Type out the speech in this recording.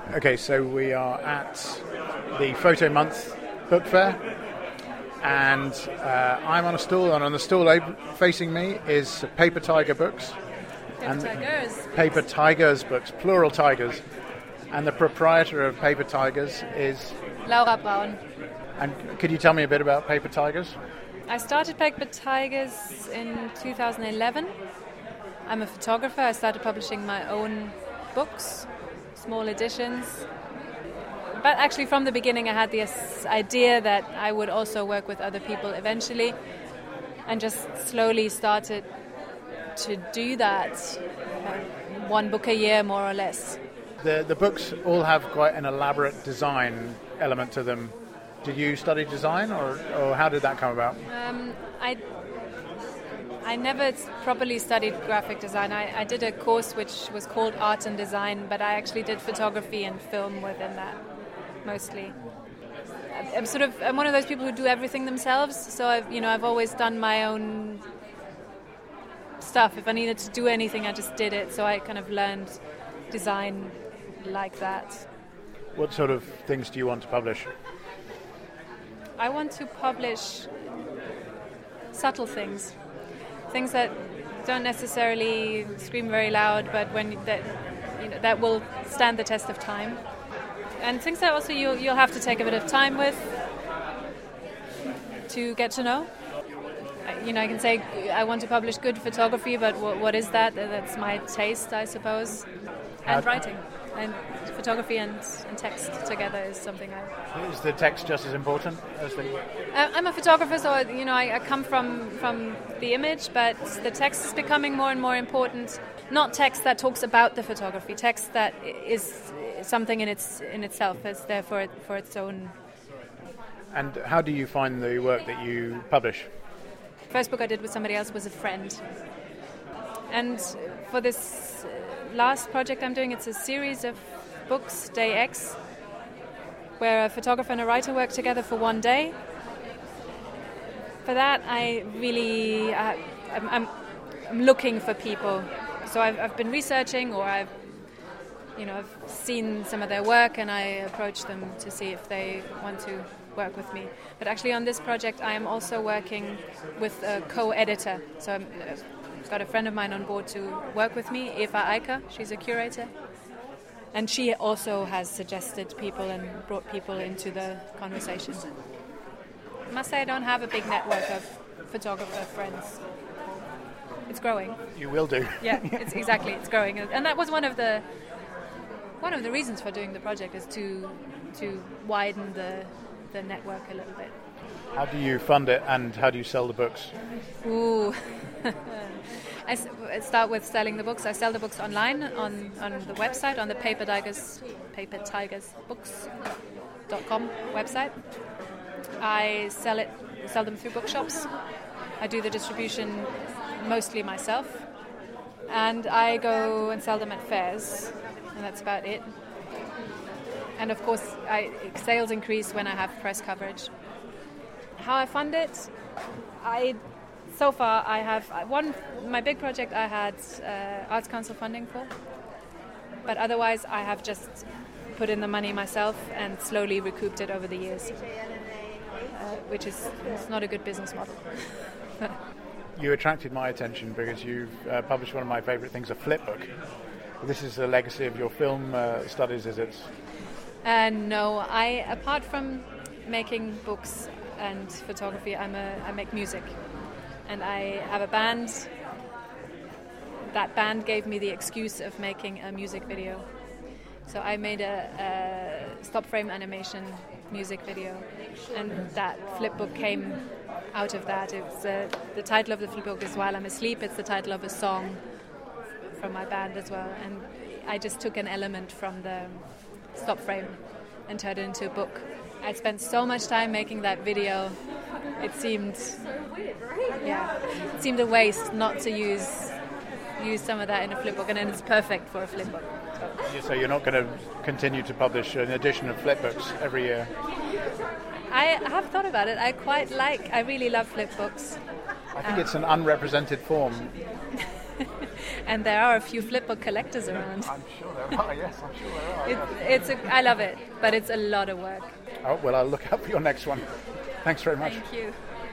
Okay, so we are at the Photo Month book fair, and I'm on a stall, and on the stall facing me is Paper Tiger Books. Paper Tigers Books, plural tigers. And the proprietor of Paper Tigers is Laura Braun. And could you tell me a bit about Paper Tigers? I started Paper Tigers in 2011. I'm a photographer. I started publishing my own books, small editions. But actually from the beginning I had this idea that I would also work with other people eventually, and just slowly started to do that, one book a year more or less. The books all have quite an elaborate design element to them. Did you study design, or how did that come about? I never properly studied graphic design. I did a course which was called Art and Design, but I actually did photography and film within that, mostly. I'm one of those people who do everything themselves, so I've always done my own stuff. If I needed to do anything, I just did it, so I kind of learned design like that. What sort of things do you want to publish? I want to publish subtle things that don't necessarily scream very loud, but that will stand the test of time, and things that also you'll have to take a bit of time with to get to know. I can say I want to publish good photography, but what is that? That's my taste, I suppose. And writing. And photography and text together is something Is the text just as important as the... I'm a photographer, so I come from the image, but the text is becoming more and more important. Not text that talks about the photography, text that is something in itself. It's there for its own. And how do you find the work that you publish? First book I did with somebody else was a friend. And for this last project I'm doing, it's a series of books, Day X, where a photographer and a writer work together for one day. For that, I'm looking for people. So I've been researching, or I've seen some of their work, and I approach them to see if they want to work with me. But actually on this project I am also working with a co-editor. So I've got a friend of mine on board to work with me, Eva Eiker. She's a curator. And she also has suggested people and brought people into the conversation. I must say I don't have a big network of photographer friends. It's growing. You will do. Yeah, it's growing. And that was one of the reasons for doing the project, is to widen the network a little bit. How do you fund it, and how do you sell the books? Ooh. I start with selling the books. I sell the books online on the website, on the papertigersbooks.com website. I sell them through bookshops. I do the distribution mostly myself, and I go and sell them at fairs, and that's about it. And of course, sales increase when I have press coverage. How I fund it? So far, I have my big project I had Arts Council funding for, but otherwise I have just put in the money myself and slowly recouped it over the years, which is not a good business model. You attracted my attention because you've published one of my favourite things, a flipbook. This is a legacy of your film studies, is it? No, apart from making books and photography, I make music. And I have a band. That band gave me the excuse of making a music video. So I made a stop frame animation music video, and that flipbook came out of that. It's the title of the flipbook is While I'm Asleep. It's the title of a song from my band as well. And I just took an element from the stop frame and turned it into a book. I spent so much time making that video. It seemed a waste not to use some of that in a flipbook, and then it's perfect for a flipbook. So you're not going to continue to publish an edition of flipbooks every year? I have thought about it. I really love flipbooks. I think it's an unrepresented form. And there are a few flipbook collectors around. I'm sure there are, yes, I'm sure there are. I love it, but it's a lot of work. Oh, well, I'll look out for your next one. Thanks very much. Thank you.